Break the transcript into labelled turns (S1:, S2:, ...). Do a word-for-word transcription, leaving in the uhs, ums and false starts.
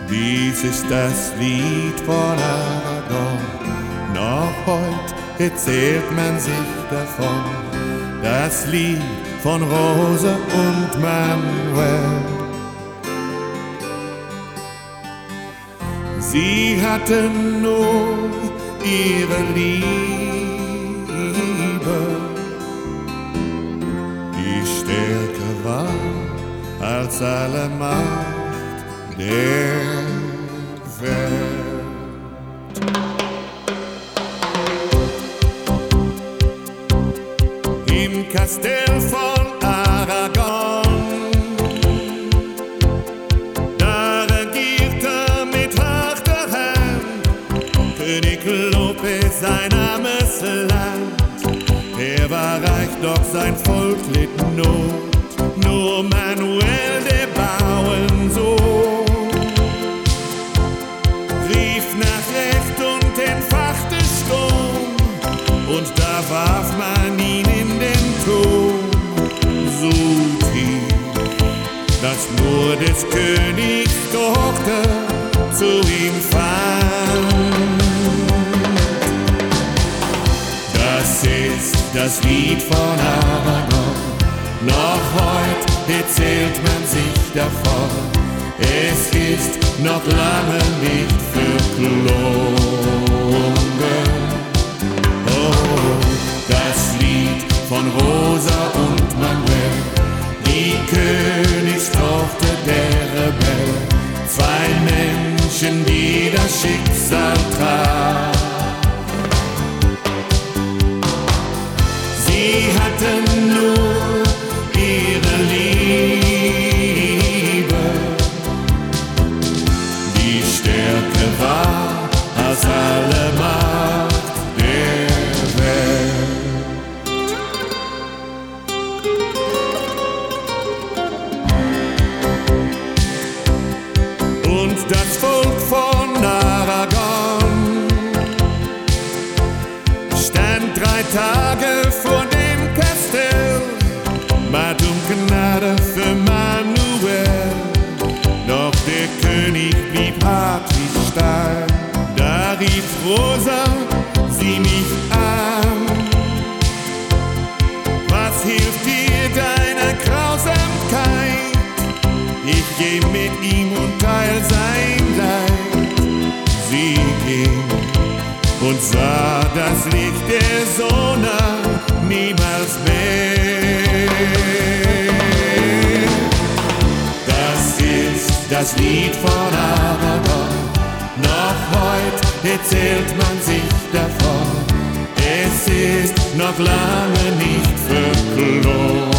S1: Dies ist das Lied von Aragon, noch heut erzählt man sich davon. Das Lied von Rosa und Manuel. Sie hatten nur ihre Liebe, die stärker war als alle Macht der Welt. Im Kastell von Aragon, da regierte mit harter Hand König Lope sein armes Land. Er war reich, doch sein Volk litt Not, nur Manuel, der Bauernsohn, rief nach Recht und entfachte Sturm, und da warf man ihn in den Turm, so tief, dass nur des Königs Tochter zu ihm fand. Das ist das Lied von Aragon, noch heut erzählt man sich davon. Es ist noch lange nicht verklungen. Oh, das Lied von Rosa und Manuel, die Königstochter der Rebell. Zwei Menschen, die das Schicksal traf. Sie hatten nur ihre Liebe, die stärker war als alle Macht der Welt. Und das Volk von Aragon stand drei Tage vor dem Kastell, bat um Gnade für Manuel, doch der König blieb hart wie Stahl. Da rief Rosa, sieh mich an, was hilft dir deine Grausamkeit? Ich geh mit ihm und teil sein Leid. Sie ging und sah das Licht der Sonne niemals mehr. Das ist das Lied von Aragon, noch heut erzählt man sich davon. Es ist noch lange nicht verklungen.